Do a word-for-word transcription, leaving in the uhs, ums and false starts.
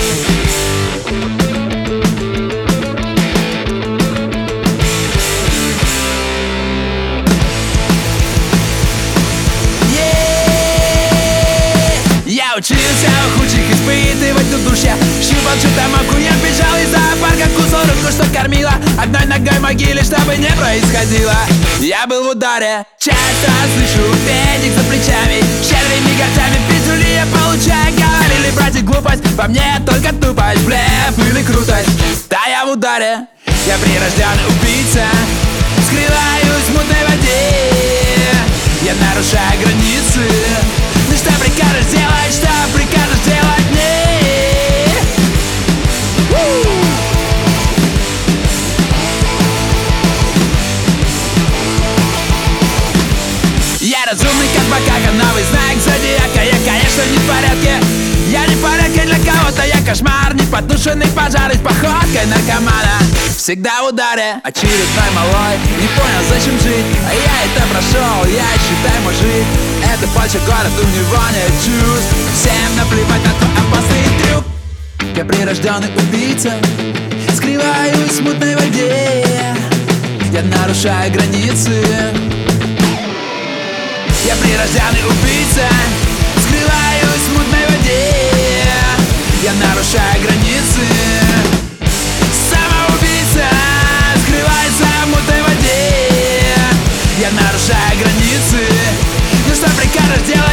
Учился у худших испытывать удушья. Щупал чертомоку, я бежал из зоопарка, кусал руку, что кормила. Одной ногой в могиле, чтобы не происходило. Я был в ударе, часто слышу педик за плечами. Щедрыми годами пиздюли я получаю. Говорили, братик, глупость, во мне только тупость. Блеф или крутость, да я в ударе. Я прирожденный убийца, скрываюсь в мутной воде. Я нарушаю границы. Ну что прикажешь делать, что прикажешь делать мне? Я разумный как макака, новый знак зодиака. Я, конечно, не в порядке. Я не в порядке для кого-то, я кошмар. Непотушенный пожар с походкой наркомана. Всегда в ударе, очередной малой. Не понял, зачем жить, а я это прошел. Я, считай, мужик. Это больше город, у него нет чувств. Всем наплевать на твой опасный трюк. Я прирожденный убийца, скрываюсь в мутной воде. Я нарушаю границы. Я прирожденный убийца, скрываюсь в мутной воде. Я нарушаю границы. Самоубийца скрывается в мутной воде. Я нарушаю границы. Ну что прикажешь делать?